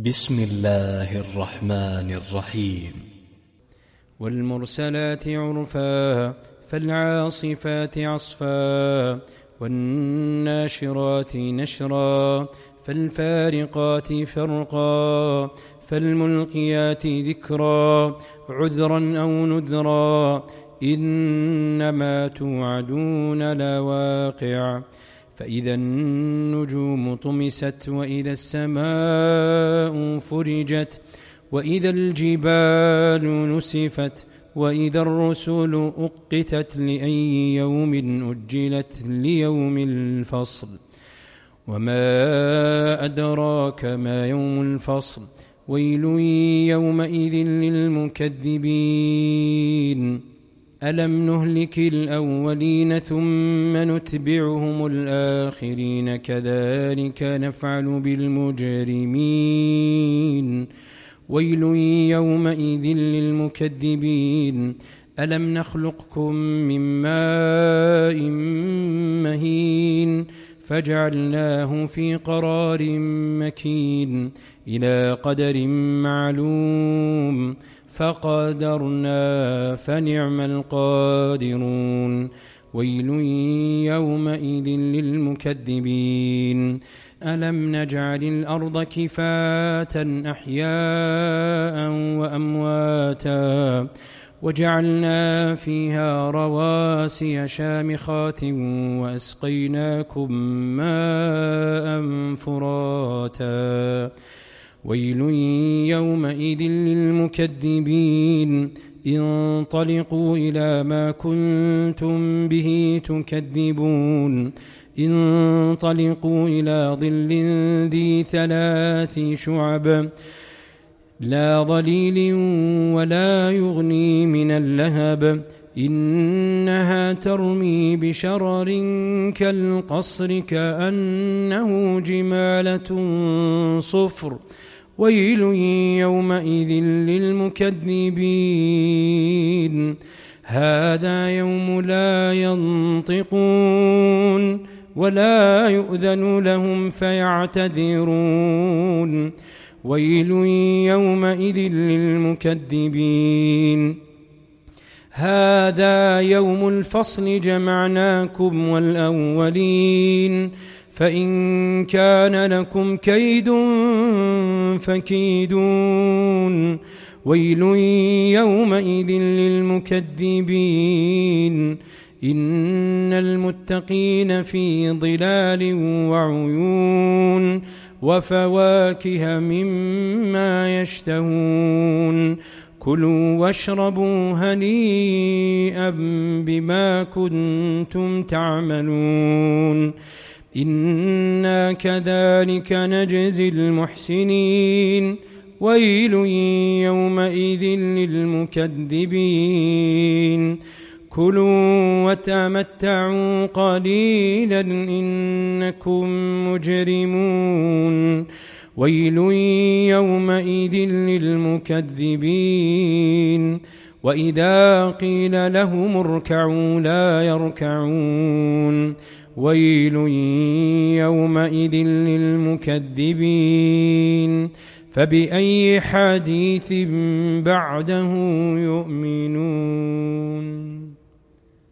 بسم الله الرحمن الرحيم. والمرسلات عرفا فالعاصفات عصفا والناشرات نشرا فالفارقات فرقا فالملقيات ذكرا عذرا أو نذرا إنما توعدون لواقع. فإذا النجوم طمست وإذا السماء فرجت وإذا الجبال نسفت وإذا الرسل أقتت لأي يوم أجلت ليوم الفصل. وما أدراك ما يوم الفصل ويل يومئذ للمكذبين. ألم نهلك الأولين ثم نتبعهم الآخرين كذلك نفعل بالمجرمين. ويل يومئذ للمكذبين. ألم نخلقكم من ماء مهين فجعلناه في قرار مكين إلى قدر معلوم فقدرنا فنعم القادرون. ويل يومئذ للمكذبين. ألم نجعل الأرض كفاة أحياء وأمواتا وجعلنا فيها رواسي شامخات وأسقيناكم ماء فراتا. ويل يومئذ للمكذبين. انطلقوا إلى ما كنتم به تكذبون. انطلقوا إلى ظل ذي 3 شعب لا ظليل ولا يغني من اللهب إنها ترمي بشرر كالقصر كأنه جمالة صفر. ويل يومئذ للمكذبين. هذا يوم لا ينطقون ولا يؤذن لهم فيعتذرون. ويل يومئذ للمكذبين. هذا يوم الفصل جمعناكم والأولين فإن كان لكم كيد فكيدون. ويل يومئذ للمكذبين. إن المتقين في ظلال وعيون وفواكه مما يشتهون. كلوا واشربوا هنيئا بما كنتم تعملون. إنا كذلك نجزي المحسنين. ويل يومئذ للمكذبين. كلوا وتمتعوا قليلا إنكم مجرمون. ويل يومئذ للمكذبين. وإذا قيل لهم اركعوا لا يركعون. ويل يومئذ للمكذبين. فبأي حديث بعده يؤمنون.